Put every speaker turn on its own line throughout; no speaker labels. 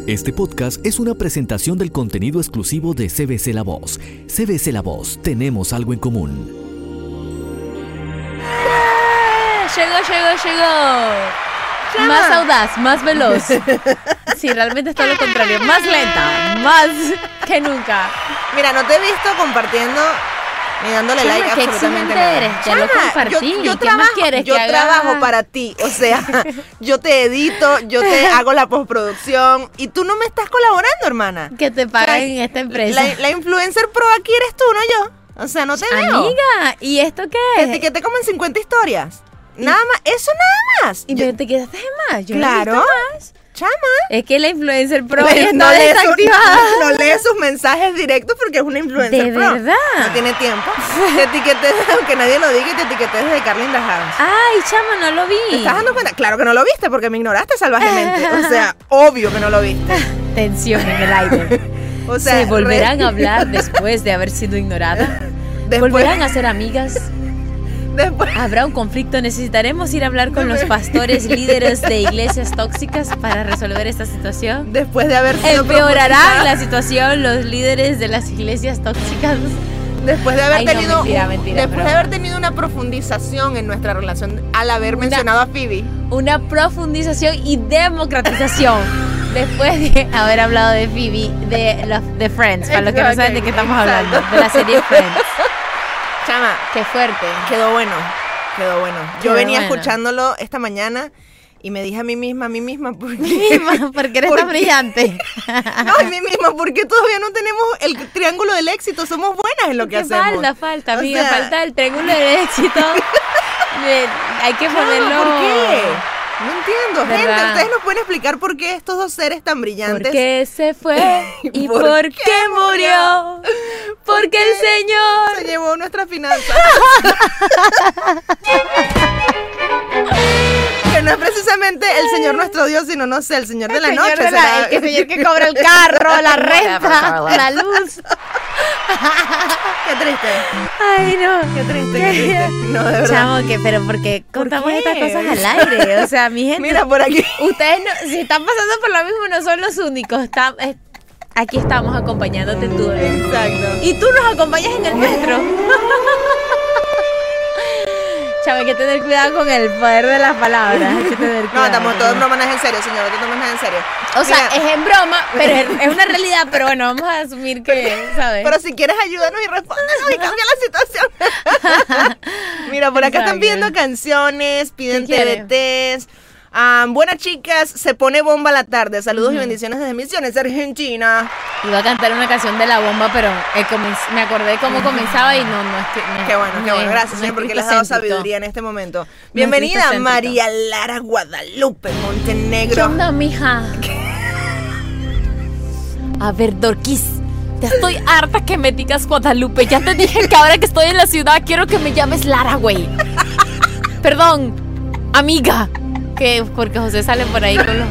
Este podcast es una presentación del contenido exclusivo de CBC La Voz. CBC La Voz, tenemos algo en común.
Llegó. Llama. Más audaz, más veloz. Sí, realmente es todo lo contrario. Más lenta, más que nunca.
Mira, no te he visto compartiendo ni dándole
Chama,
like
qué
absolutamente
exigente
nada.
eres. Ya lo compartí. ¿Qué más quieres
yo
que haga?
trabajo para ti. O sea, yo te edito, yo te hago la postproducción y tú no me estás colaborando, hermana.
Que te pagan en esta empresa.
La influencer pro aquí eres tú, no yo. O sea, no te veo.
Amiga, ¿y esto qué
Te
es?
etiqueté como en 50 historias. Nada más, eso nada más.
¿Y me te quedaste en más? Yo no he
Claro.
visto más.
Chama.
Es que la influencer pro
No
ya está
lee
desactivada.
no lee sus mensajes directos porque es una influencer
¿De
pro.
verdad?
No tiene tiempo. Te etiqueté, aunque nadie lo diga, y te etiqueté desde Carla in the House.
Ay, chama, no lo vi.
¿Te estás dando cuenta? Claro que no lo viste porque me ignoraste salvajemente. O sea, obvio que no lo viste.
Tensión en el aire.
O sea,
¿Se volverán a hablar después de haber sido ignorada?
Después-
¿Volverán a ser amigas?
Después,
¿Habrá un conflicto? ¿Necesitaremos ir a hablar con los pastores líderes de iglesias tóxicas para resolver esta situación?
después de haber sido
¿Empeorarán
profetizada,
la situación los líderes de las iglesias tóxicas?
después de haber
Ay, no,
tenido
mentira,
después de
broma.
haber tenido una profundización en nuestra relación al haber mencionado a Phoebe.
Una profundización y democratización. Después de haber hablado de Phoebe, de Friends, para los que no saben de qué estamos hablando, de la serie Friends.
Chama,
Qué fuerte.
quedó bueno. Yo
Quedó
venía
bueno.
escuchándolo esta mañana y me dije a mí misma, porque
Misma, porque eres
¿Por
tan
qué?
brillante.
no, a mí misma, porque todavía no tenemos el triángulo del éxito, somos buenas en lo que
¿Qué
hacemos.
falta,
O
amiga?
sea,
Falta el triángulo del éxito. Hay que
Chama,
ponerlo.
¿por qué? No entiendo. Gente,
¿Verdad?
ustedes nos pueden explicar por qué estos dos seres tan
¿Por
brillantes
qué se fue? ¿Y
¿Por
por
qué
qué murió? Porque el
se
Señor.
llevó nuestras finanzas. Que no es precisamente el Señor nuestro Dios, sino, no sé, el Señor de la noche. será.
El señor que cobra el carro, la renta, la luz.
Qué triste.
Ay, no.
Qué triste. No, de verdad.
Chamo, pero porque
¿Por
contamos
qué?
estas cosas al aire. O sea, mi gente.
Mira por aquí.
Ustedes, si están pasando por lo mismo, no son los únicos. Aquí estamos acompañándote en tu dolor.
Exacto.
Y tú nos acompañas en el metro. Chamo, hay que tener cuidado con el poder de las palabras. Hay que tener
No,
cuidado.
estamos todo en broma, no es en serio, señor. No te tomes nada en serio.
O sea,
Mira,
es en broma, pero es una realidad. Pero bueno, vamos a asumir que, ¿sabes?
pero si quieres ayúdanos y respóndenos y cambia la situación. Mira, por acá están
Exacto.
pidiendo canciones, piden
¿Qué quieren?
TBTs. Buenas chicas, se pone bomba la tarde. Saludos y bendiciones desde Misiones, Argentina.
Iba a cantar una canción de La Bomba, pero me acordé de cómo comenzaba y no es que...
Qué bueno, gracias,
no
señor,
es
porque les ha dado
cristocéntrico.
sabiduría en este momento. Bienvenida,
cristocéntrico.
María Lara Guadalupe
¿Qué
Montenegro.
onda, mija? A ver, Dorquis, ya estoy harta que me digas Guadalupe. Ya te dije que ahora que estoy en la ciudad quiero que me llames Lara, güey. Perdón, amiga. Que porque José sale por ahí con los...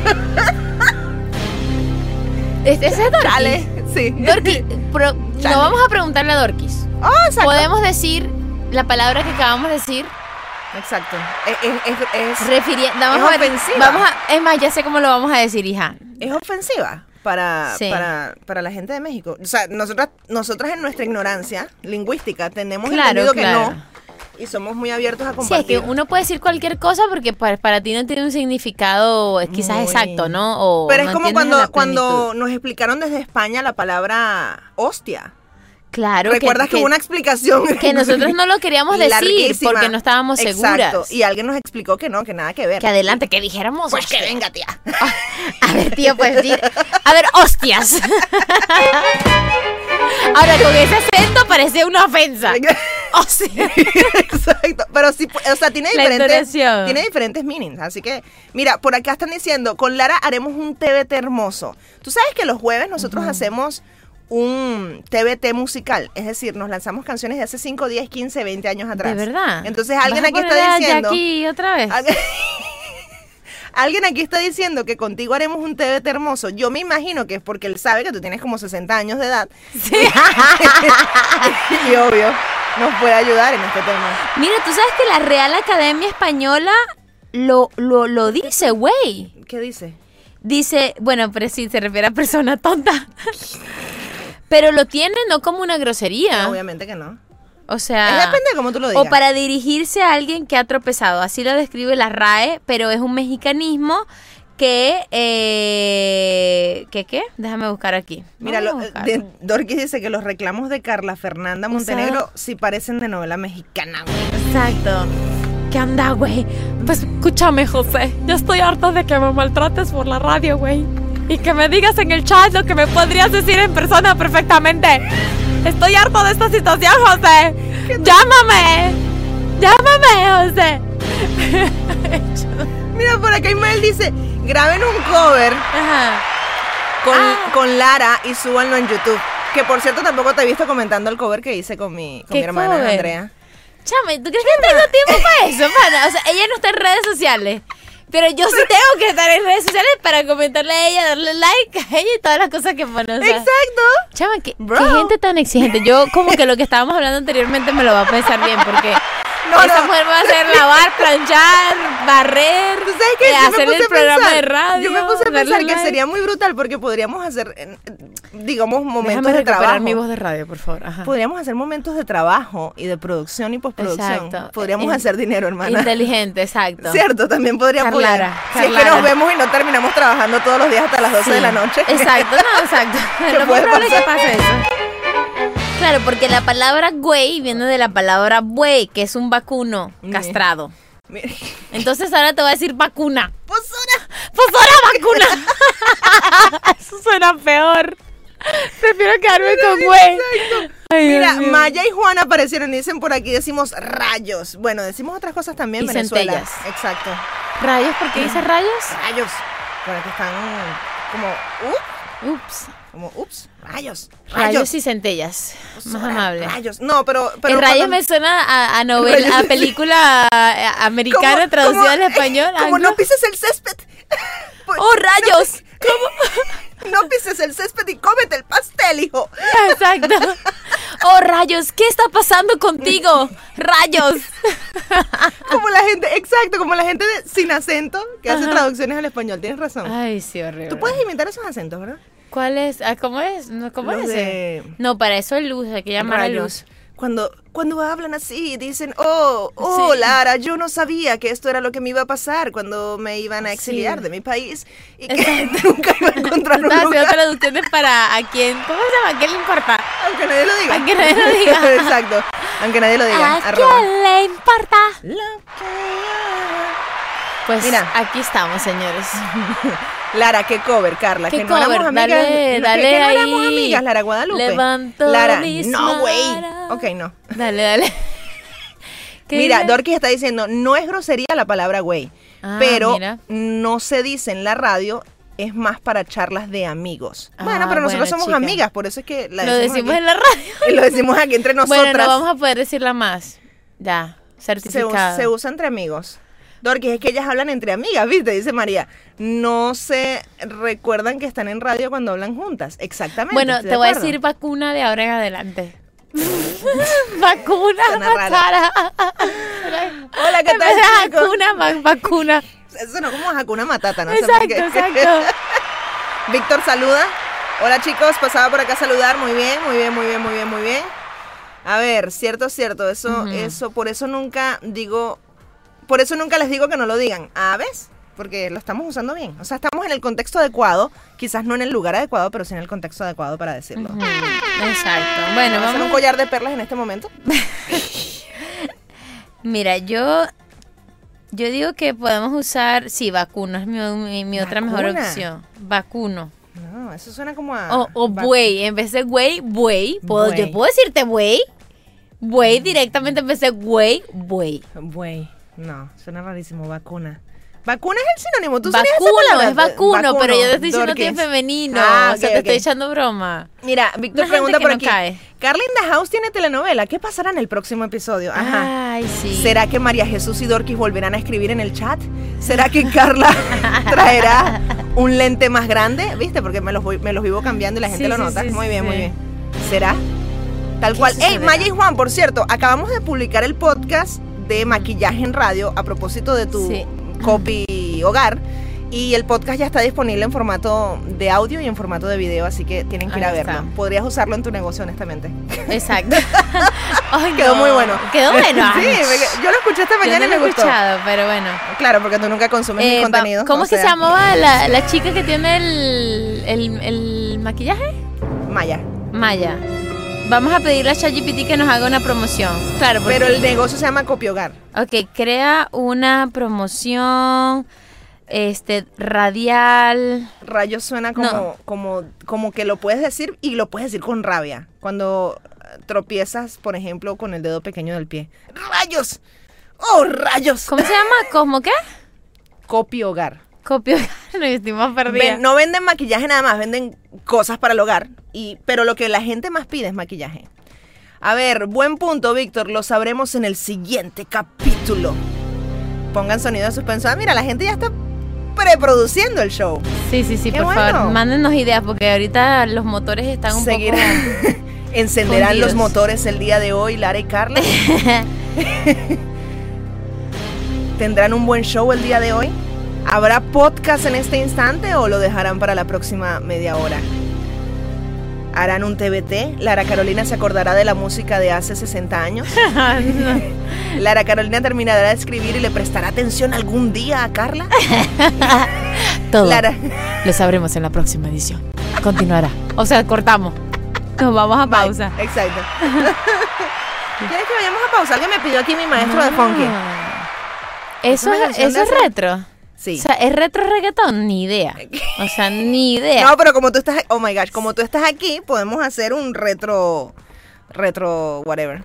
Ese es Dorquis.
Chale, sí.
Dorquis, pero
Chale.
no vamos a preguntarle a Dorquis.
Oh, exacto.
Podemos decir la palabra que acabamos de decir.
Exacto. Es
Refiriendo.
Es ofensiva.
Es más, ya sé cómo lo vamos a decir, hija.
es ofensiva para
Sí.
la gente de México. O sea, nosotras en nuestra ignorancia lingüística tenemos
Claro,
entendido
claro.
que no. Y somos muy abiertos a
Sí, es
compartir.
que uno puede decir cualquier cosa porque para ti no tiene un significado quizás
Muy-
exacto, ¿no? O
Pero es
no
como
entiendes la
cuando
plenitud.
nos explicaron desde España la palabra hostia.
Claro,
¿Recuerdas que hubo una explicación?
que nosotros no lo queríamos decir
larguísima?
porque no estábamos seguras.
Exacto. Y alguien nos explicó que no, que nada que ver.
Que adelante, que dijéramos
Pues que
hostia.
venga, tía.
A ver, tío, pues a ver, hostias. Ahora, con ese acento parecía una ofensa. Hostia.
Exacto, pero sí, o sea, tiene
La entonación.
diferentes meanings, así que, mira, por acá están diciendo, con Lara haremos un TBT hermoso. Tú sabes que los jueves nosotros hacemos un TBT musical, es decir, nos lanzamos canciones de hace 5, 10, 15, 20 años atrás.
¿De verdad?
Entonces alguien
¿Vas a
aquí
poner
está
a
diciendo...
Jackie otra vez?
Alguien aquí está diciendo que contigo haremos un TBT hermoso. Yo me imagino que es porque él sabe que tú tienes como 60 años de edad.
Sí.
Y obvio, nos puede ayudar en este tema.
Mira, tú sabes que la Real Academia Española lo dice, güey.
¿Qué dice?
Dice, bueno, pero sí, se refiere a persona tonta. Pero lo tiene no como una grosería.
No, obviamente que no.
O sea...
Depende de cómo tú lo digas.
O para dirigirse a alguien que ha tropezado. Así lo describe la RAE, pero es un mexicanismo que... ¿Qué? Déjame buscar aquí.
Mira, Dorquis dice que los reclamos de Carla Fernanda Montenegro sí parecen de novela mexicana, güey.
Exacto. ¿Qué onda, güey? Pues escúchame, José. Yo estoy harta de que me maltrates por la radio, güey. Y que me digas en el chat lo que me podrías decir en persona perfectamente. Estoy harto de esta situación, José. Llámame, José.
Mira, por acá Ismael dice, graben un cover con Lara y súbanlo en YouTube. Que por cierto tampoco te he visto comentando el cover que hice con mi hermana
cover?
Andrea.
Chame, ¿tú crees que tengo tiempo para eso, pana? O sea, ella no está en redes sociales. Pero yo sí tengo que estar en redes sociales para comentarle a ella, darle like a ella y todas las cosas que pone. O sea,
exacto.
Chama, qué gente tan exigente. Yo como que lo que estábamos hablando anteriormente me lo va a pensar bien porque esa mujer va a hacer lavar, planchar, barrer,
¿tú sabes qué?
hacer el programa de radio.
Yo me puse a pensar que sería muy brutal porque podríamos hacer, digamos, momentos
Déjame
de trabajo.
recuperar mi voz de radio, por favor. Ajá.
Podríamos hacer momentos de trabajo y de producción y postproducción.
Exacto.
Podríamos hacer dinero, hermana.
Inteligente, exacto.
Cierto, también podría poder. Si es que
Carlara.
nos vemos y no terminamos trabajando todos los días hasta las 12 de la noche.
Exacto, no, exacto. Lo más probable es que pase eso. Claro, porque la palabra güey viene de la palabra buey, que es un vacuno castrado.
Mira.
Entonces ahora te voy a decir vacuna.
Posora
vacuna. Eso suena peor. Prefiero quedarme con güey. Ay,
mira,
Dios mío.
Maya y Juana aparecieron y dicen por aquí, decimos rayos. Bueno, decimos otras cosas también en
Y
Venezuela.
centellas.
Exacto.
¿Rayos? ¿Por qué dice rayos?
Rayos. Por aquí están como
Ups.
rayos.
Y centellas. Más
Posora,
amable.
Rayos. No, pero
El rayo me suena a novela, a película americana traducida al español.
Como
anglo.
no pises el césped.
¡Oh, rayos! ¿Cómo?
No pises el césped y cómete el pastel, hijo.
Exacto. ¡Oh, rayos! ¿Qué está pasando contigo? ¡Rayos!
Como la gente de sin acento que hace traducciones al español. Tienes razón.
Ay, sí, horrible.
Tú puedes imitar esos acentos, ¿verdad?
¿Cuál es? ¿Cómo es? ¿Cómo
Los
es ese?
de
No, para eso es luz, hay que llamar a
rayos.
luz.
Cuando hablan así, dicen, oh,
Sí.
Lara, yo no sabía que esto era lo que me iba a pasar cuando me iban a exiliar de mi país y que nunca iba a encontrar un
Estaba haciendo
lugar.
traducciones para a quién. ¿Cómo se llama? ¿A quién le importa?
Aunque nadie lo diga.
Aunque nadie lo diga.
Exacto. Aunque nadie lo diga.
¿A
Arroba.
quién le importa?
Lo que-
Pues
Mira.
aquí estamos, señores.
Lara, qué cover, Carla.
¿Qué
que no éramos
cover?
amigas.
Dale
que no éramos
ahí.
amigas, Lara Guadalupe.
Levanto
Lara,
mis
no, güey.
manos.
Ok, no.
Dale. ¿Qué
Mira,
dice?
Dorquis está diciendo, no es grosería la palabra güey,
Ah,
pero
mira.
no se dice en la radio, es más para charlas de amigos.
Ah,
Bueno, pero nosotros
bueno,
somos
chica.
amigas, por eso es que la
Lo decimos
aquí.
en la radio.
Y lo decimos aquí entre nosotras.
Bueno, no vamos a poder decirla más. Ya, certificado.
se usa entre amigos. Dorquis, es que ellas hablan entre amigas, ¿viste? Dice María. No se recuerdan que están en radio cuando hablan juntas. Exactamente.
Bueno,
estoy
te
de
voy a
acuerdo.
decir vacuna de ahora en adelante. Vacuna,
Suena rara.
Sara.
Hola, ¿qué
En
tal,
vez de
chicos?
vacuna, vacuna.
Eso no como Hakuna Matata, ¿no?
Exacto, exacto.
Víctor saluda. Hola, chicos, pasaba por acá a saludar. Muy bien. A ver, cierto. Eso, por eso nunca les digo que no lo digan. ¿Ves? Porque lo estamos usando bien. O sea, estamos en el contexto adecuado, quizás no en el lugar adecuado, pero sí en el contexto adecuado para decirlo.
Exacto. Bueno,
Vamos a hacer un
vamos.
collar de perlas en este momento.
Mira, yo digo que podemos usar, sí, vacuno es mi otra mejor
¿Vacuna?
opción. Vacuno.
No, eso suena como a...
O buey, en vez de güey, buey.
Buey.
Yo puedo decirte buey. Buey directamente en vez de güey, buey.
Buey. No, suena rarísimo. Vacuna. Vacuna es el sinónimo. ¿Tú sabías esa
Vacuno,
palabra?
es vacuno, pero yo te estoy diciendo que es
Dorquis.
femenino.
Ah,
O sea,
ok,
te
ok.
estoy echando broma.
Mira, Víctor
Una
pregunta
gente que
por
no
aquí.
cae.
Carla in the House tiene telenovela. ¿Qué pasará en el próximo episodio? Ajá.
Ay, sí.
¿Será que María Jesús y Dorquis volverán a escribir en el chat? ¿Será que Carla traerá un lente más grande? ¿Viste? Porque me los vivo cambiando y la gente
Sí,
lo
sí,
nota.
sí,
Muy
sí,
bien,
sí.
muy bien. ¿Será? Tal cual.
sucederá?
Ey, Maya y Juan, por cierto, acabamos de publicar el podcast de maquillaje en radio a propósito de tu
Sí.
copy hogar. Y el podcast ya está disponible en formato de audio y en formato de video, así que tienen que ir a
Ahí
verlo.
está.
Podrías usarlo en tu negocio, honestamente.
Exacto. Ay,
Quedó muy bueno.
Quedó bueno.
Sí, yo lo escuché esta
Yo
mañana
no
y
lo
me
he
gustó.
escuchado, pero bueno.
Claro, porque tú nunca consumes mis contenidos.
¿Cómo
o
es que se
sea,
llamaba la chica que tiene el maquillaje?
Maya.
Maya. Vamos a pedirle a ChatGPT que nos haga una promoción. Claro, porque,
Pero el negocio se llama Copiogar.
ok, crea una promoción radial.
Rayos suena como que lo puedes decir y lo puedes decir con rabia. Cuando tropiezas, por ejemplo, con el dedo pequeño del pie. ¡Rayos! ¡Oh, rayos!
¿Cómo se llama? ¿Cómo qué?
Copiogar.
Copio. No, estoy más perdida.
No venden maquillaje nada más, venden cosas para el hogar. Pero lo que la gente más pide es maquillaje. A ver, buen punto, Víctor. Lo sabremos en el siguiente capítulo. Pongan sonido de suspenso. Ah, mira, la gente ya está preproduciendo el show.
Sí,
Qué
por
bueno.
favor, mándenos ideas porque ahorita los motores están un
Seguirán.
poco...
Encenderán
fundidos.
los motores el día de hoy, Lara y Carla. ¿Tendrán un buen show el día de hoy? ¿Habrá podcast en este instante o lo dejarán para la próxima media hora? ¿Harán un TBT? ¿Lara Carolina se acordará de la música de hace 60 años?
No.
¿Lara Carolina terminará de escribir y le prestará atención algún día a Carla?
Todo
Lara.
lo sabremos en la próxima edición. Continuará. O sea, cortamos. Nos vamos a pausa.
Bye. Exacto. ¿Quieres que vayamos a pausa? Alguien me pidió aquí mi maestro de funky.
Eso
una canción
es
de esa?
retro.
Sí.
O sea, ¿es retro reggaetón? Ni idea. O sea, ni idea.
No, pero como tú estás, oh my gosh, como tú estás aquí, podemos hacer un retro whatever.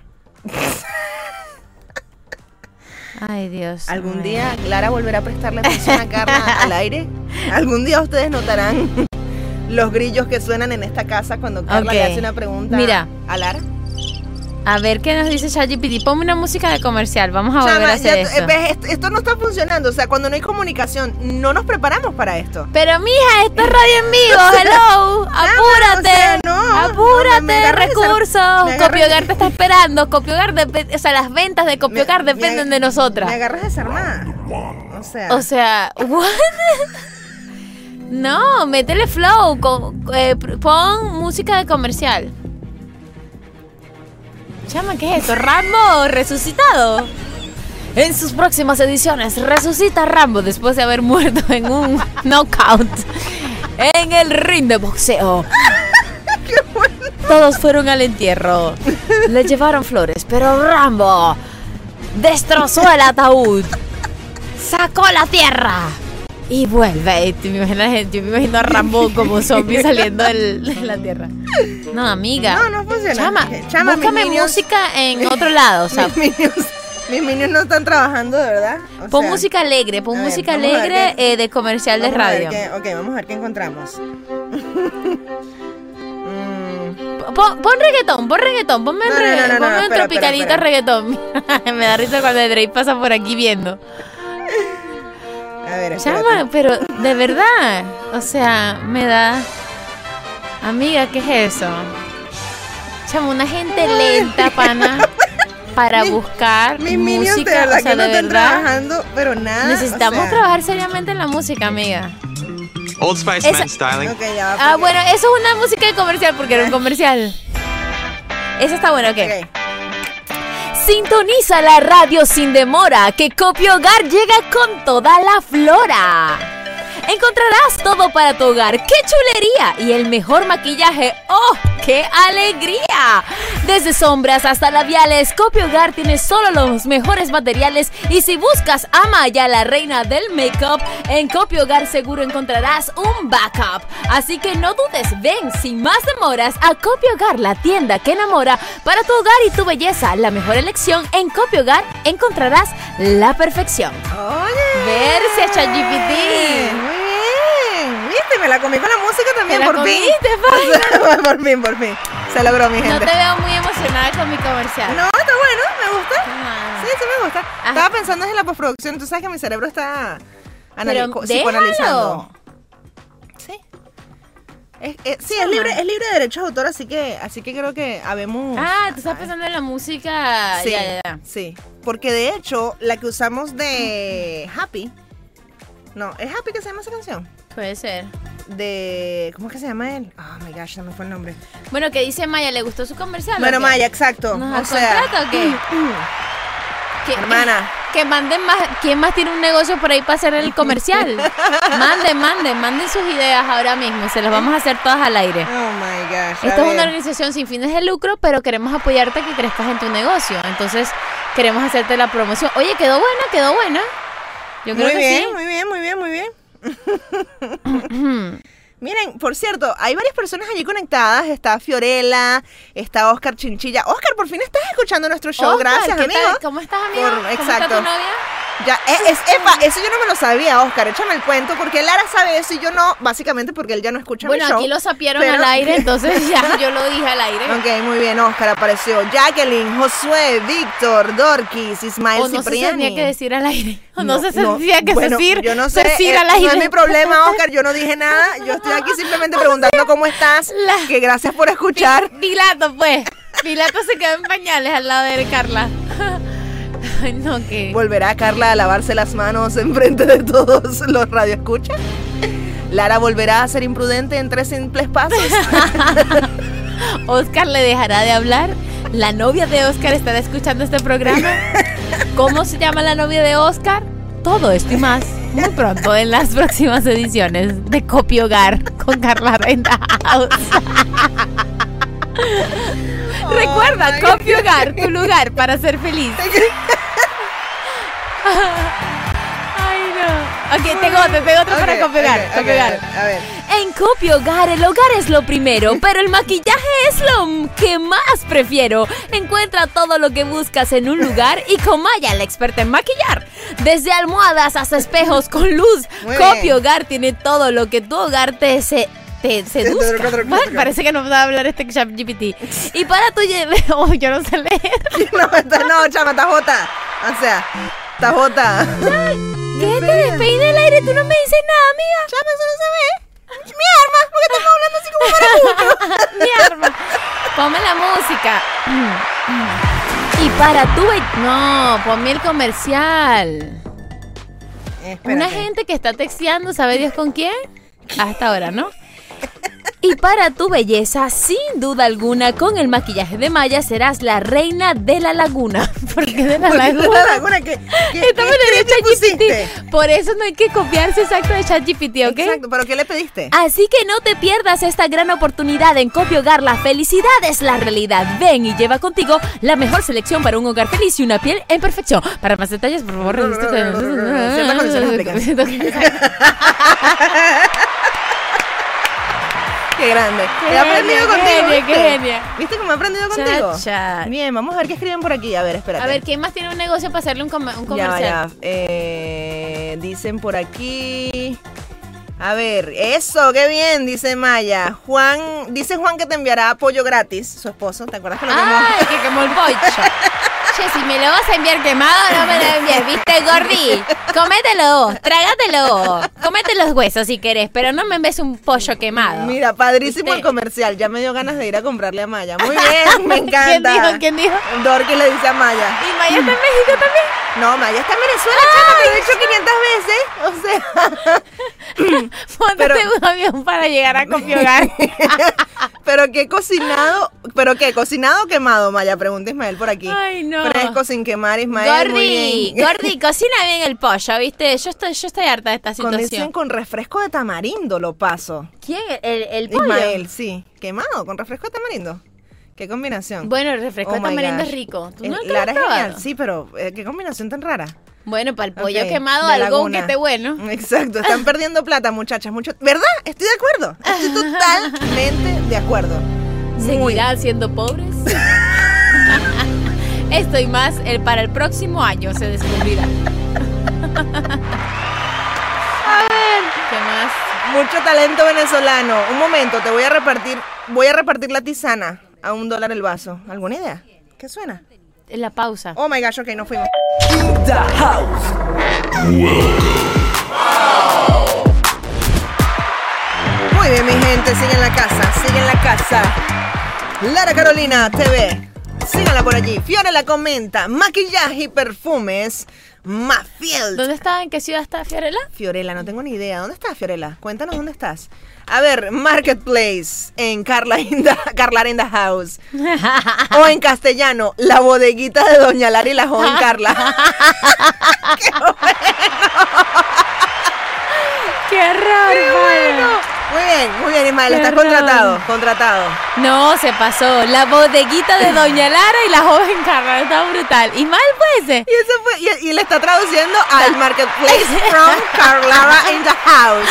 Ay, Dios.
Algún
Ay.
día Clara volverá a prestarle atención a Carla al aire. Algún día ustedes notarán los grillos que suenan en esta casa cuando Carla
Ok.
le hace una pregunta
Mira.
a Lara.
A ver qué nos dice ChatGPT. Ponme una música de comercial. Vamos a volver
Chama,
a hacer
ya,
esto.
ves, esto no está funcionando. O sea, cuando no hay comunicación, no nos preparamos para esto.
Pero mija, esto es radio en vivo. Hello. Apúrate.
o sea, no,
Apúrate.
me agarras esa-
Recursos.
me agarras-
Copiogar te está esperando. Copiogar, o sea, las ventas de Copiogar
Me-
dependen
me-
de nosotras.
Me agarras desarmada.
O sea, ¿what? No, métele flow. Pon música de comercial. Chama, ¿qué es esto? ¿Rambo resucitado? En sus próximas ediciones, resucita Rambo después de haber muerto en un knockout en el ring de boxeo. Todos fueron al entierro. Le llevaron flores, pero Rambo destrozó el ataúd. Sacó la tierra. Y vuelve. Yo me imagino a Rambo como zombie saliendo de la tierra. No, amiga.
No funciona.
Chama, búscame
mis minions-
música en otro lado. O sea,
mis minions no están trabajando, de verdad. O
pon
sea,
música alegre.
a
Pon
ver,
música
vamos a ver
alegre
qué-
de comercial de
vamos a ver
radio.
vamos a ver qué encontramos.
Pon reggaetón, ponme
No,
reggaetón,
no,
ponme un
espera,
tropicalito
espera.
reggaetón. Me da risa cuando Drake pasa por aquí viendo.
A ver, espérate.
Chama, pero de verdad, o sea, me da... Amiga, ¿qué es eso? Chama, una gente lenta, pana, para buscar
Mis minions
música,
de verdad
o sea,
que no
de
están
verdad.
trabajando, pero nada.
Necesitamos
o sea,
trabajar seriamente en la música, amiga.
Old Spice
Esa-
Men Styling.
Ok, ya va.
Ah,
porque-
bueno, eso es una música de comercial porque era un comercial. Eso está bueno, ¿ok?
Ok.
Sintoniza la radio sin demora, que Copiogar llega con toda la flora. Encontrarás todo para tu hogar, ¡qué chulería! Y el mejor maquillaje, ¡oh, qué alegría! Desde sombras hasta labiales, Copiogar tiene solo los mejores materiales. Y si buscas a Maya, la reina del make-up, en Copiogar seguro encontrarás un backup. Así que no dudes, ven sin más demoras a Copiogar, la tienda que enamora. Para tu hogar y tu belleza, la mejor elección en Copiogar encontrarás la perfección.
Oye.
Verse a ChatGPT.
Muy bien. Viste, me la comí con la música también
¿Te la
por fin.
comiste,
por fin. Se logró, mi
No
gente.
te veo muy emocionada con mi comercial.
No, está bueno, me gusta.
Ah.
Sí, sí me gusta.
Ajá.
Estaba pensando en la postproducción. Tú sabes que mi cerebro está
Pero
psicoanalizando.
déjalo.
Sí. Sí, es libre de derechos de autor, así que creo que habemos.
Ah, tú estás pensando en la música.
Sí,
Ya.
sí. Porque de hecho, la que usamos de Happy No, ¿es Happy que se llama esa canción?
Puede ser.
¿Cómo es que se llama él? Oh my gosh, no me fue el nombre.
Bueno, ¿qué dice Maya? ¿Le gustó su comercial?
Bueno, Maya, exacto.
¿Nos contrata o qué?
Hermana.
Que manden más. ¿Quién más tiene un negocio por ahí para hacer el comercial? Manden sus ideas ahora mismo. Se las vamos a hacer todas al aire.
Oh my gosh.
Esto es una organización sin fines de lucro, pero queremos apoyarte a que crezcas en tu negocio. Entonces, queremos hacerte la promoción. Oye, quedó buena. Yo creo que sí.
Muy bien. Miren, por cierto, hay varias personas allí conectadas. Está Fiorella, está Oscar Chinchilla. Oscar, por fin estás escuchando nuestro show.
Oscar,
gracias,
¿qué
amigo.
tal? ¿Cómo estás, amigo? ¿Cómo
exacto.
está tu novia?
Ya, epa, eso yo no me lo sabía, Oscar. Échame el cuento, porque Lara sabe eso y yo no, básicamente porque él ya no escucha mi show.
Bueno, aquí lo sapearon al aire, entonces ya yo lo dije al aire.
Ok, muy bien, Oscar apareció. Jacqueline, Josué, Víctor, Dorkis, Ismael,
o no
Cipriani.
se tenía que decir al aire. O no se
no,
tenía que
bueno,
decir,
yo no sé,
decir al aire.
no es mi problema, Oscar, yo no dije nada. Yo estoy aquí simplemente preguntando cómo estás. Que gracias por escuchar.
Pilato, pues. Pilato se quedó en pañales al lado de Carla. Ay, no, que...
¿Volverá Carla a lavarse las manos en frente de todos los radioescuchas? ¿Lara volverá a ser imprudente en 3 simples pasos?
¿Oscar le dejará de hablar? ¿La novia de Oscar estará escuchando este programa? ¿Cómo se llama la novia de Oscar? Todo esto y más muy pronto en las próximas ediciones de Copy Hogar con Carla Renta House. Recuerda, Copy Hogar, tu lugar para ser feliz. Ay, no. Ok, tengo otro para Copy Hogar.
A ver.
En Copy Hogar, el hogar es lo primero, pero el maquillaje es lo que más prefiero. Encuentra todo lo que buscas en un lugar y con Maya, la experta en maquillar. Desde almohadas hasta espejos con luz, Copy Hogar tiene todo lo que tu hogar te seduzca. Parece que no va a hablar este ChatGPT. Y para tu... Oh, yo no sé leer.
No, chama, está jota. O sea, está jota.
¿Qué te despedí del aire? Tú no me dices nada, amiga.
Chama, eso no se ve. Mi arma, porque estamos hablando así como para
Mi arma. Ponme la música. Y para tu... No, ponme el comercial.
Espérate.
Una gente que está texteando, ¿sabe Dios con quién? Hasta ahora, ¿no? Y para tu belleza, sin duda alguna, con el maquillaje de Maya serás la reina de la laguna. ¿Por qué de la laguna?
¿Qué
Esta me lo dio
pusiste?
ChatGPT. Por eso no hay que copiarse exacto de ChatGPT, ¿ok?
Exacto, ¿pero qué le pediste?
Así que no te pierdas esta gran oportunidad en Copy Hogar. La felicidad es la realidad. Ven y lleva contigo la mejor selección para un hogar feliz y una piel en perfección. Para más detalles, por favor, regístrate.
Ciertas condiciones aplican. Qué grande. He aprendido contigo.
Qué genia.
¿Viste cómo he aprendido contigo?
Chat.
Bien, vamos a ver qué escriben por aquí. A ver, espérate.
A ver, ¿quién más tiene un negocio para hacerle un comercial?
Ya. Dicen por aquí. A ver, eso, qué bien, dice Maya. Dice Juan que te enviará apoyo gratis, su esposo. ¿Te acuerdas que lo quemó?
Ay, que quemó el pollo. Che, si me lo vas a enviar quemado, no me lo envíes, ¿viste, Gordi? Cómetelo, trágatelo. Cómete los huesos si querés, pero no me envíes un pollo quemado.
Mira, padrísimo
¿Viste?
el comercial. Ya me dio ganas de ir a comprarle a Maya. Muy bien, me encanta.
¿Quién dijo?
Dorky le dice a Maya.
¿Y Maya está en México también?
No, Maya está en Venezuela, chama, te lo he dicho 500 veces. O sea,
Póntate un avión para llegar a Copy Hogar.
pero qué cocinado, cocinado o quemado, Maya, pregunta Ismael por aquí.
Ay, no.
Fresco sin quemar, Ismael. Muy bien.
Gordi, cocina bien el pollo, ¿viste? Yo estoy harta de esta
Dicen
situación.
con refresco de tamarindo lo paso.
¿Quién? ¿El pollo?
Ismael, sí. Quemado, con refresco de tamarindo. ¿Qué combinación?
Bueno, el refresco
Oh
de
my
tamarindo
gosh.
es rico. ¿Tú no lo has
Lara es
probado?
genial, sí, pero qué combinación tan rara.
Bueno, para el pollo
Ok,
quemado,
de
algo
laguna.
que esté bueno.
Exacto, están perdiendo plata, muchachas. ¿Verdad? Estoy de acuerdo. Estoy totalmente de acuerdo.
¿Seguirán siendo pobres? Esto y más para el próximo año se descubrirá. A ver, ¿qué más?
Mucho talento venezolano. Un momento, voy a repartir la tisana a $1 el vaso. ¿Alguna idea? ¿Qué suena?
La pausa.
Oh my gosh, ok, nos fuimos.
The House.
Muy bien, mi gente, sigue en la casa. Lara Carolina TV. Síganla por allí. Fiorella comenta, maquillaje y perfumes. Mafiel.
¿Dónde está? ¿En qué ciudad está Fiorella?
Fiorella, no tengo ni idea. ¿Dónde estás, Fiorella? Cuéntanos dónde estás. A ver, Marketplace en Carla in the House. O en castellano, la bodeguita de Doña Lara y la joven Carla. ¡Qué bueno!
¡Qué raro!
Bueno. Muy bien, Ismael, estás contratado.
No, se pasó. La bodeguita de Doña Lara y la joven Carla, está brutal. Ismael puede ser.
Y eso fue, y le está traduciendo al Marketplace from Carla in the House.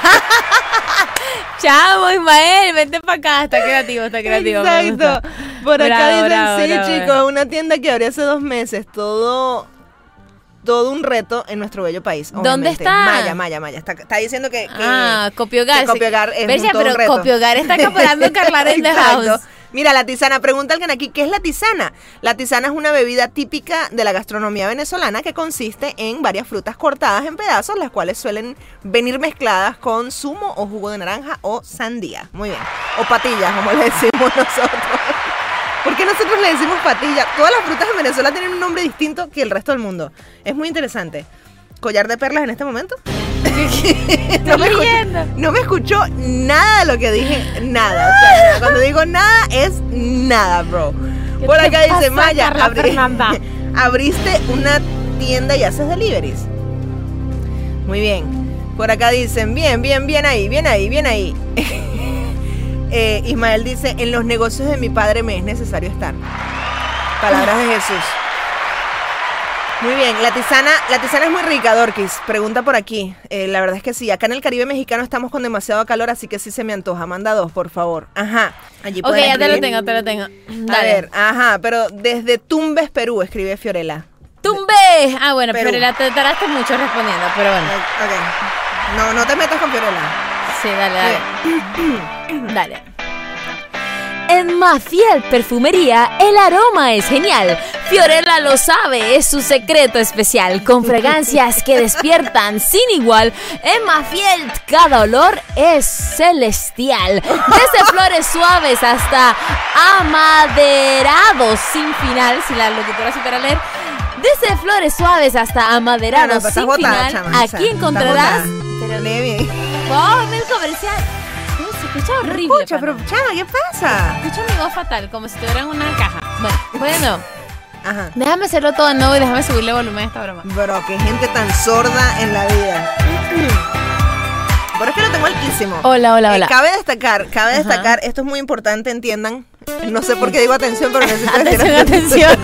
Chamo, Ismael, vente para acá. Está creativo.
Exacto. Por acá dicen,
bravo,
chicos, una tienda que abrió hace 2 meses, todo un reto en nuestro bello país.
¿Dónde
obviamente.
está?
Maya. Está diciendo que
Copiogar.
que Copiogar es
Versia,
todo un
pero
reto.
Copiogar está acaparando Carla in the
Exacto.
House.
Mira, la tisana, pregunta alguien aquí, ¿qué es la tisana? La tisana es una bebida típica de la gastronomía venezolana que consiste en varias frutas cortadas en pedazos, las cuales suelen venir mezcladas con zumo o jugo de naranja o sandía. Muy bien. O patillas, como le decimos nosotros. ¿Por qué nosotros le decimos patilla? Todas las frutas en Venezuela tienen un nombre distinto que el resto del mundo. Es muy interesante. ¿Collar de perlas en este momento? No me escuchó nada de lo que dije. Nada. O sea, cuando digo nada, es nada, bro. Por acá dice, Maya, abriste una tienda y haces deliveries. Muy bien. Por acá dicen, bien ahí. Ismael dice, en los negocios de mi padre me es necesario estar. Palabras de Jesús. Muy bien, la tisana es muy rica, Dorkis. Pregunta por aquí. La verdad es que sí, acá en el Caribe mexicano estamos con demasiado calor, así que sí se me antoja. Manda 2, por favor. Ajá. Allí
Ok, ya te lo tengo. Dale.
A ver, ajá, pero desde Tumbes, Perú, escribe Fiorella.
¡Tumbes! Ah, bueno,
Perú.
Fiorella, te tardaste mucho respondiendo, pero bueno.
Ok. No te metas con Fiorella.
Sí, dale. En Mafiel Perfumería, el aroma es genial. Fiorella lo sabe, es su secreto especial. Con fragancias que despiertan sin igual. En Mafiel, cada olor es celestial. Desde flores suaves hasta amaderados sin final. Si la locutora supiera leer. Desde flores suaves hasta amaderados sin final.
Chama,
aquí encontrarás.
Pero lee bien.
¡Oh, el comercial! Se escucha horrible.
Escucha, pero chama, ¿qué pasa?
Escucha mi voz fatal, como si estuviera en una caja. Bueno.
Ajá.
Déjame hacerlo todo de nuevo y déjame subirle volumen a esta broma.
Bro, qué gente tan sorda en la vida. Pero es que lo tengo altísimo.
Hola.
Cabe destacar, esto es muy importante, entiendan. No sé por qué digo atención, pero necesito decir
atención.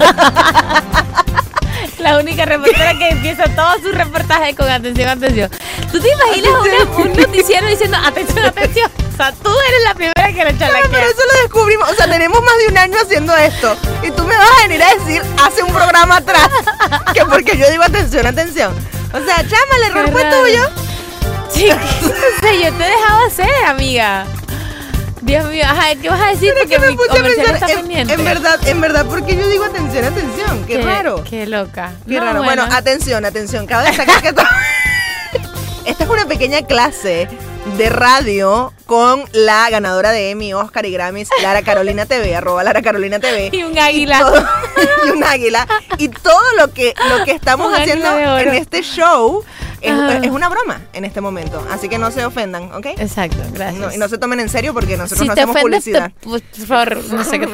La única reportera que empieza todos sus reportajes con atención. ¿Tú te imaginas un noticiero diciendo atención? O sea, tú eres la primera que lo chalaquea.
Pero eso lo descubrimos. O sea, tenemos más de 1 año haciendo esto. Y tú me vas a venir a decir hace un programa atrás que porque yo digo atención. O sea, chama, el error fue tuyo.
Sí, o sea, yo te he dejado hacer, amiga. Dios mío, ajá, ¿qué vas a decir?
Pero
porque mi comercial está
pendiente. En verdad, porque yo digo atención. Qué raro.
Qué loca.
Qué raro. Bueno, atención. Cabe destacar que esta es una pequeña clase de radio con la ganadora de Emmy, Oscar y Grammys, Lara Carolina TV, @LaraCarolinaTV.
Y un águila.
Y un águila. Y todo lo que estamos haciendo en este show es una broma en este momento. Así que no se ofendan, ¿ok?
Exacto, gracias.
Y no se tomen en serio porque nosotros
si
no
te
hacemos
ofendes,
publicidad.
Por favor, no sé qué.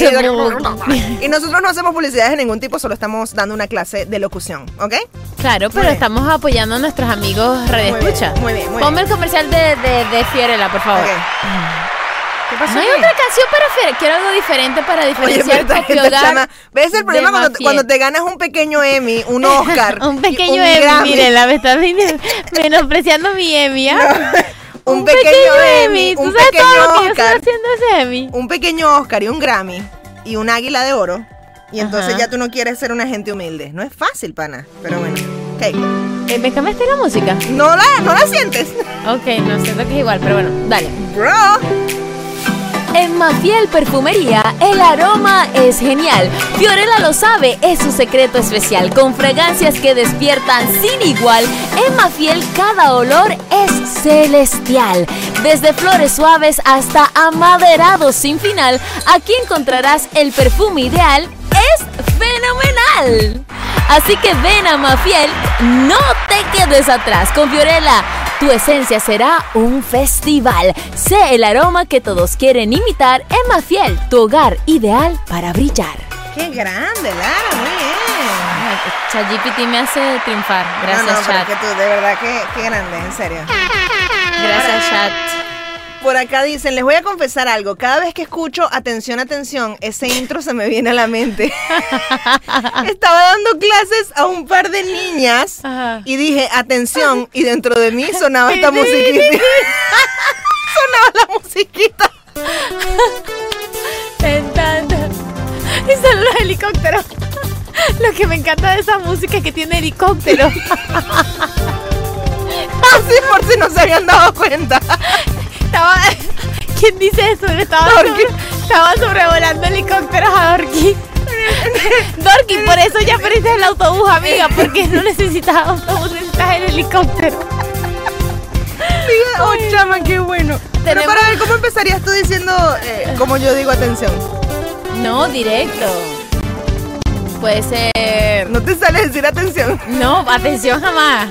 Y nosotros no hacemos publicidades de ningún tipo, solo estamos dando una clase de locución, ¿ok?
Claro, pero estamos apoyando a nuestros amigos Radio Escucha.
Muy bien.
Ponme el comercial de Fiorella, por favor.
Okay. ¿Qué pasó?
No hay otra canción para Fiorella. Quiero algo diferente para diferenciar Copiogar.
¿Ves el problema cuando te ganas un pequeño Emmy, un Oscar?
Un pequeño Emmy, Mirela, me estás menospreciando mi Emmy, ¿ah?
No. Un pequeño Emmy,
¿Tú
un
sabes
pequeño
todo lo que yo
Oscar,
estoy haciendo ese Emmy?
un pequeño Oscar y un Grammy y un águila de oro. Y entonces ya tú no quieres ser una gente humilde. No es fácil, pana. Pero bueno. Okay.
¿Me cambiaste la música?
No la sientes.
Ok, no siento que es igual, pero bueno, dale.
Bro.
En Mafiel Perfumería, el aroma es genial. Fiorella lo sabe, es su secreto especial. Con fragancias que despiertan sin igual. En Mafiel, cada olor es celestial. Desde flores suaves hasta amaderados sin final. Aquí encontrarás el perfume ideal. ¡Es fenomenal! Así que ven a Mafiel, no te quedes atrás. Con Fiorella, tu esencia será un festival. Sé el aroma que todos quieren imitar en Mafiel, tu hogar ideal para brillar.
¡Qué grande, Lara! Muy bien.
ChatGPT me hace triunfar. Gracias,
no,
Chat.
pero que tú, de verdad, qué grande, en serio.
Gracias, Chat.
Por acá dicen, les voy a confesar algo. Cada vez que escucho atención, atención, ese intro se me viene a la mente. Estaba dando clases a un par de niñas y dije, atención, y dentro de mí sonaba esta musiquita. Sonaba la musiquita.
Y son los helicópteros. Lo que me encanta de esa música es que tiene helicópteros.
Así por si no se habían dado cuenta.
¿Quién dice eso? Estaba sobrevolando helicópteros a Dorky. Dorky, por eso ya perdiste el autobús, amiga, porque no necesitas autobús, necesitas el helicóptero.
Oh, chama, qué bueno. Pero para ver, ¿cómo empezarías tú diciendo, como yo digo, atención?
No, directo. Puede ser...
¿No te sale decir atención?
No, atención jamás.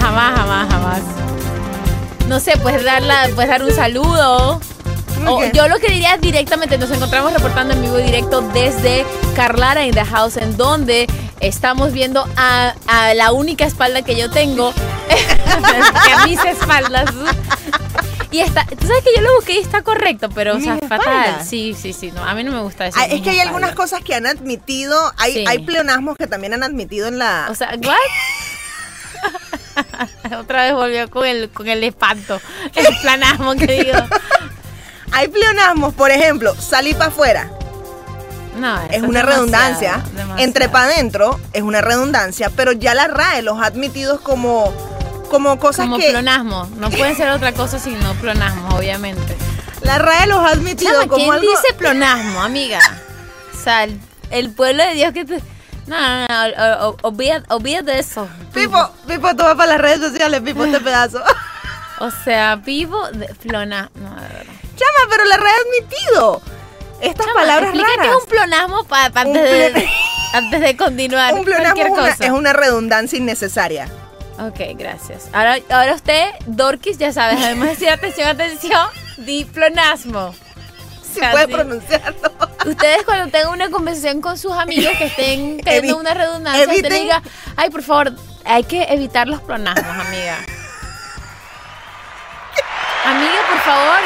No sé, puedes dar un saludo. O yo lo que diría es directamente, nos encontramos reportando en vivo directo desde Carlara in the House, en donde estamos viendo a la única espalda que yo tengo, que a mis espaldas. Y está, tú sabes que yo lo busqué y está correcto, pero o sea, fatal. Sí, no, a mí no me gusta eso.
Es que hay algunas cosas que han admitido, hay pleonasmos que también han admitido en la...
O sea, ¿what? Otra vez volvió con el espanto, el planasmo que digo.
Hay pleonasmos, por ejemplo, salir para afuera.
No,
es una redundancia. Entre para adentro es una redundancia, pero ya la RAE los ha admitido como cosas
como
que...
pleonasmo. No pueden ser otra cosa sino pleonasmo, obviamente.
La RAE los ha admitido.
Chama,
como
¿quién
algo...
dice pleonasmo, amiga? O sea, el pueblo de Dios que te... No, olvídate de eso.
Pipo, tú vas para las redes sociales, Pipo, este pedazo.
O sea, Pipo, pleonasmo. No, de verdad.
Chama, pero la RAE ha admitido estas palabras raras.
Explícate un pleonasmo antes de continuar.
Un pleonasmo es una redundancia innecesaria.
Ok, gracias. Ahora usted, Dorkis, ya sabes, además de decir atención, di pleonasmo.
Sí, puede pronunciarlo.
Ustedes cuando tengan una conversación con sus amigos que estén teniendo una redundancia, usted le diga, ay, por favor, hay que evitar los pleonasmos, amiga. Amiga, por favor,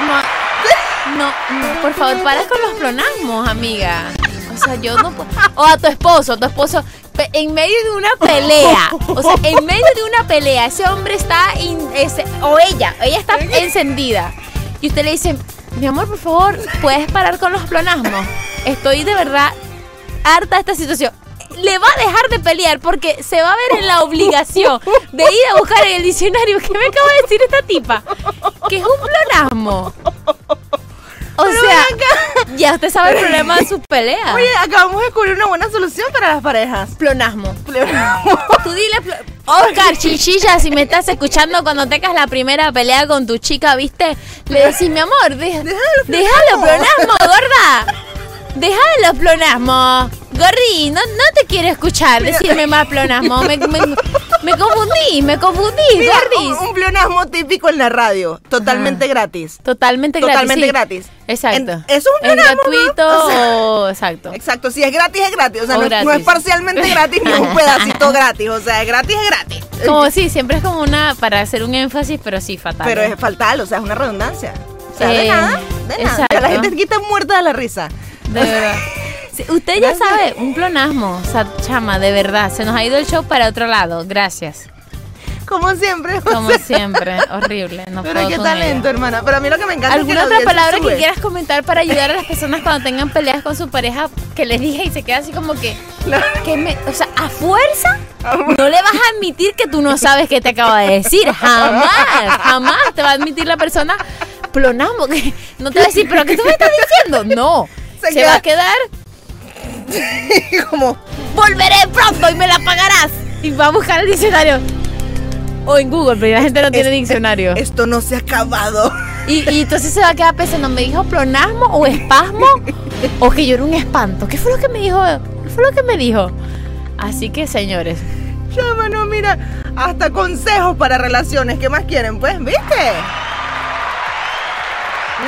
no, por favor, para con los pleonasmos, amiga. O sea, yo no puedo. O a tu esposo, en medio de una pelea. O sea, en medio de una pelea, ese hombre está, o ella está encendida. Y usted le dice, mi amor, por favor, ¿puedes parar con los pleonasmos? Estoy de verdad harta de esta situación. Le va a dejar de pelear porque se va a ver en la obligación de ir a buscar en el diccionario. ¿Qué me acaba de decir esta tipa? Que es un pleonasmo. O sea, ya usted sabe el problema de sus peleas.
Oye, acabamos de descubrir una buena solución para las parejas.
Pleonasmo. Tú dile, Oscar, chichilla, si me estás escuchando cuando tengas la primera pelea con tu chica, ¿viste? Le decís, mi amor, déjalo pleonasmo, gorda. Déjalo pleonasmo. Gorri, no te quiero escuchar decirme más pleonasmo. Me confundí, Gordis.
Un pleonasmo típico en la radio, totalmente gratis.
Totalmente gratis. Exacto.
Eso es un pleonasmo,
¿es gratuito?
¿no? O sea,
exacto.
Exacto, si es gratis, es gratis. O sea, no es parcialmente gratis ni un pedacito gratis. O sea, es gratis.
Como sí, siempre es como para hacer un énfasis, pero sí, fatal.
Pero es fatal, o sea, es una redundancia. O sea, de nada.
Exacto.
Ya la gente quita muerta de la risa.
De verdad. Sí, usted ya sabe, un pleonasmo. O sea, chama, de verdad, se nos ha ido el show para otro lado. Gracias.
Como siempre.
Horrible. No
pero
puedo
qué
con
talento,
ella.
hermana. Pero a mí lo que me encanta es que
¿alguna otra palabra que quieras comentar para ayudar a las personas cuando tengan peleas con su pareja que les diga y se queda así como que... o sea, a fuerza no le vas a admitir que tú no sabes qué te acaba de decir. Jamás te va a admitir la persona pleonasmo. Que no te va a decir, ¿pero qué tú me estás diciendo? No. Se va a quedar...
como
volveré pronto y me la pagarás. Y va a buscar el diccionario. O en Google, pero la gente no tiene diccionario.
Esto no se ha acabado.
Y entonces se va a quedar pensando, ¿me dijo pleonasmo o espasmo? O que yo era un espanto. ¿Qué fue lo que me dijo? Así que, señores.
Chama, no, mira, hasta consejos para relaciones. ¿Qué más quieren? Pues, ¿viste? Una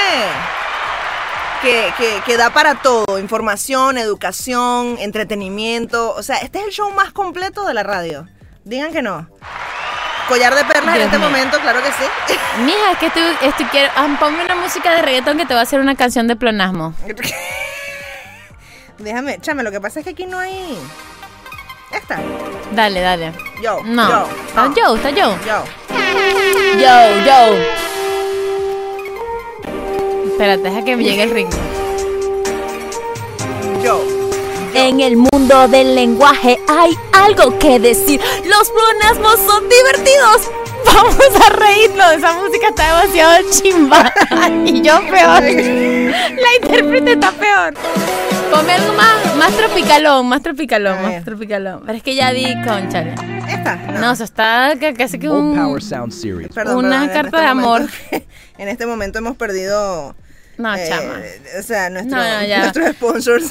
gente que da para todo. Información, educación, entretenimiento. O sea, este es el show más completo de la radio. Digan que no. Collar de perlas en este momento, claro que sí.
Mija, es que estoy quiero... ponme una música de reggaetón que te va a hacer una canción de pleonasmo.
Déjame, chame, lo que pasa es que aquí no hay... Esta.
Dale.
Yo.
No.
Yo.
Está yo.
Yo.
Yo. Espérate, deja que me llegue el ritmo.
Yo.
En el mundo del lenguaje hay algo que decir. Los pleonasmos son divertidos. Vamos a reírnos. Esa música está demasiado chimba. Y yo peor. La intérprete está peor. Ponme algo más tropicalón. Pero es que ya di, conchale.
¿Esta?
No, eso está casi que una carta de amor.
En este momento hemos perdido...
No, chama.
O sea,
nuestros
sponsors.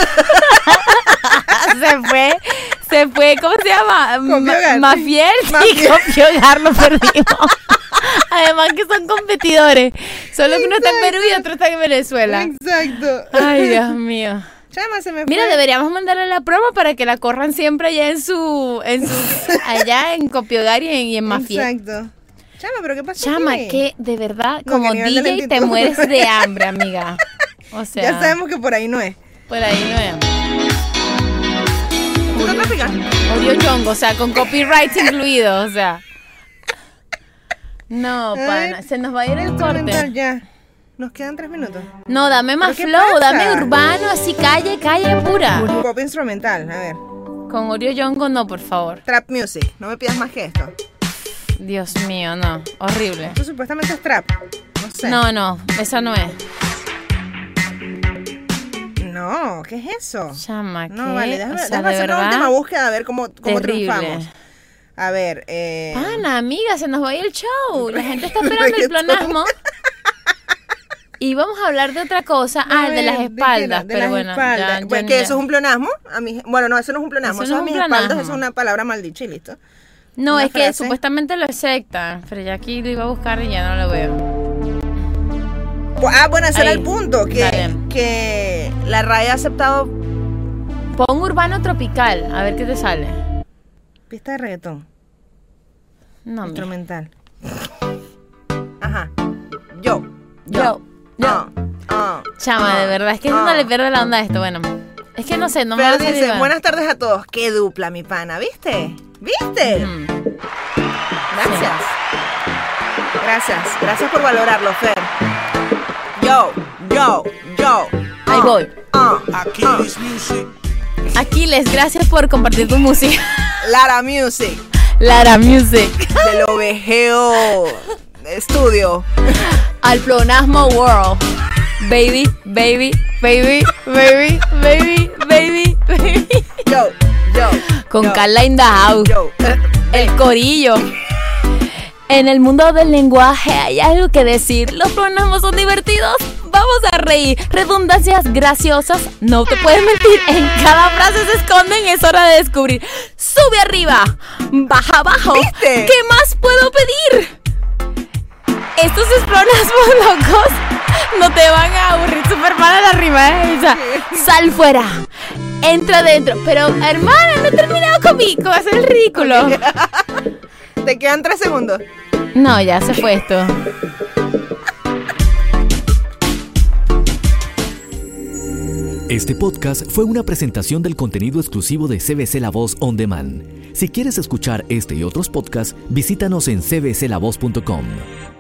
Se fue, ¿cómo se llama? Mafiel. Sí, Copiogar lo perdimos. Además que son competidores. Solo que uno está en Perú y otro está en Venezuela.
Exacto.
Ay, Dios mío.
Chama, se me fue.
Mira, deberíamos mandarle la promo para que la corran siempre allá allá en Copiogar y en Mafiel.
Exacto. Chama, ¿pero qué pasa?
Chama,
aquí?
que de verdad,
No,
como
que nivel de
DJ te
lentitud.
mueres de hambre, amiga. O sea,
Ya sabemos que por ahí no es.
por ahí no es.
¿Tú estás trópica?
Oreo Chongo, o sea, con copyright incluido, o sea. No, pana, se nos va a ir el corte.
Ya. Nos quedan 3 minutos.
No, dame más
¿Pero qué
flow,
pasa?
dame urbano, así calle pura.
Pop instrumental, a ver.
Con Oreo Chongo no, por favor.
Trap music. No me pidas más que esto.
Dios mío, no, horrible.
Esto supuestamente es trap. No sé.
No, esa no es.
No, ¿qué es eso?
Chama, ¿qué?
No, vale, déjame
O sea,
hacer
de
una
verdad,
última búsqueda a ver cómo
terrible.
triunfamos. A ver,
Pana, amiga, se nos va a ir el show. La gente está esperando el
Reggaetón.
pleonasmo. Y vamos a hablar de otra cosa.
A
De las
ver,
espaldas.
de
Pero
las
bueno,
espaldas.
ya,
Pues
ya-
que
ya.
eso es un pleonasmo. Bueno, no, eso no es un pleonasmo.
Eso no
Eso
es
a
un
mis espaldas,
pleonasmo.
eso es una palabra maldicha y listo.
No,
una
es que
frase.
supuestamente lo aceptan. Pero ya aquí lo iba a buscar y ya no lo veo.
Bueno, ese era
Ahí,
el punto.
dale.
Que la RAE ha aceptado
Pon urbano tropical, a ver qué te sale.
pista de reggaetón.
No, mira.
Instrumental. Ajá. Yo.
Chama, de verdad, es que no le pierde la onda a esto. Bueno, es que no sé, no me va
Pero
a salir
dice,
igual.
buenas tardes a todos. Qué dupla, mi pana. ¿Viste? ¿Viste?
Mm.
Gracias por valorarlo, Fer. Yo.
Ahí voy. Aquiles, gracias por compartir tu música.
Lara Music.
Lara Music.
Del Ovejeo Studio.
Al pleonasmo world. Baby.
Yo.
Con
yo,
Carla in the house.
yo.
El corillo. En el mundo del lenguaje hay algo que decir. Los pleonasmos son divertidos. Vamos a reír. Redundancias graciosas. No te puedes mentir. En cada frase se esconden. Es hora de descubrir. Sube arriba. Baja abajo.
¿Viste?
¿Qué más puedo pedir? Estos pleonasmos locos no te van a aburrir. Super mala la rima, ¿eh? O sea, sal fuera. Entra adentro. Pero, hermana, no he terminado con hacer el ridículo.
Te quedan 3 segundos.
No, ya se fue esto.
Este podcast fue una presentación del contenido exclusivo de CBC La Voz On Demand. Si quieres escuchar este y otros podcasts, visítanos en cbclavoz.com.